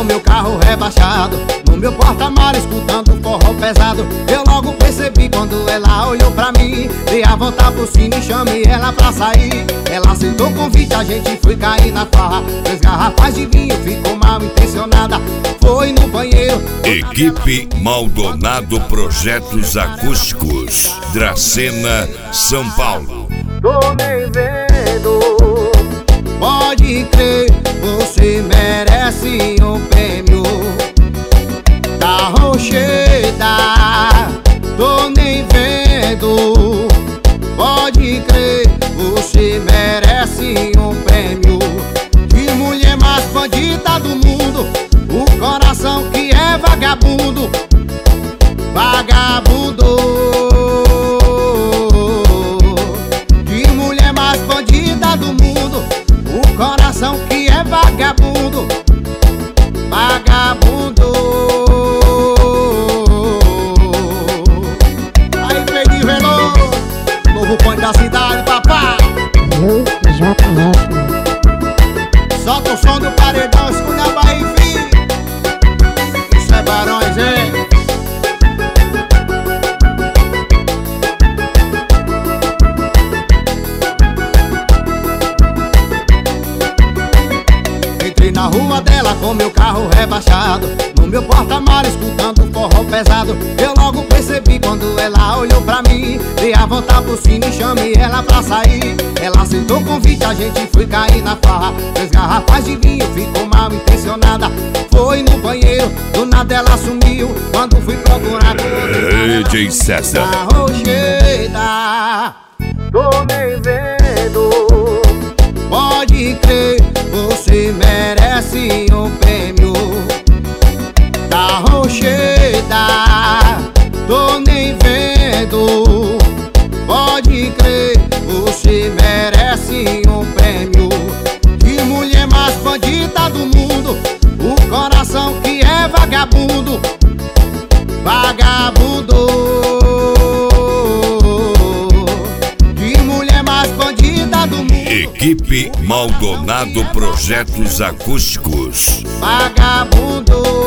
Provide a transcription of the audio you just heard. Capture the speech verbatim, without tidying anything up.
com meu carro rebaixado, no meu porta-malas escutando forró pesado. Eu logo percebi quando ela olhou pra mim, dei a volta por cima e chamei ela pra sair. Ela aceitou o convite, a gente foi cair na farra. Três garrafas de vinho, ficou mal intencionada, foi no banheiro. Equipe Maldonado Projetos Acústicos, Dracena, São Paulo. Tô nem vendo, pode crer, você merece um prêmio da Rocheda. Tô nem vendo, pode crer, você merece um prêmio de mulher mais bandida do mundo, o coração que é vagabundo, vagabundo. De mulher mais bandida do mundo, o coração que é vagabundo, vagabundo. Aí, Pedro Veloso, novo ponto da cidade, papai. Eu, J F. Solta o som do paredão, escuta a Bahia, filho. Isso é Barões, hein? Entrei na rua dela com meu carro rebaixado, no meu porta-malas escutando forró pesado. Eu logo percebi quando ela olhou pra mim, dei a volta por cima e chamei ela pra sair. Ela aceitou o convite, a gente foi cair na farra. Três garrafas de vinho, ficou mal intencionada, foi no banheiro. Do nada ela sumiu, quando fui procurar D J César. a Rocheda. Tô nem vendo, pode crer, você merece um prêmio da Rocheda. Tô nem vendo, pode crer, você merece um prêmio de mulher mais bandida do mundo, o coração que é vagabundo, vagabundo. De mulher mais bandida do mundo, Equipe Maldonado Projetos Acústicos. vagabundo.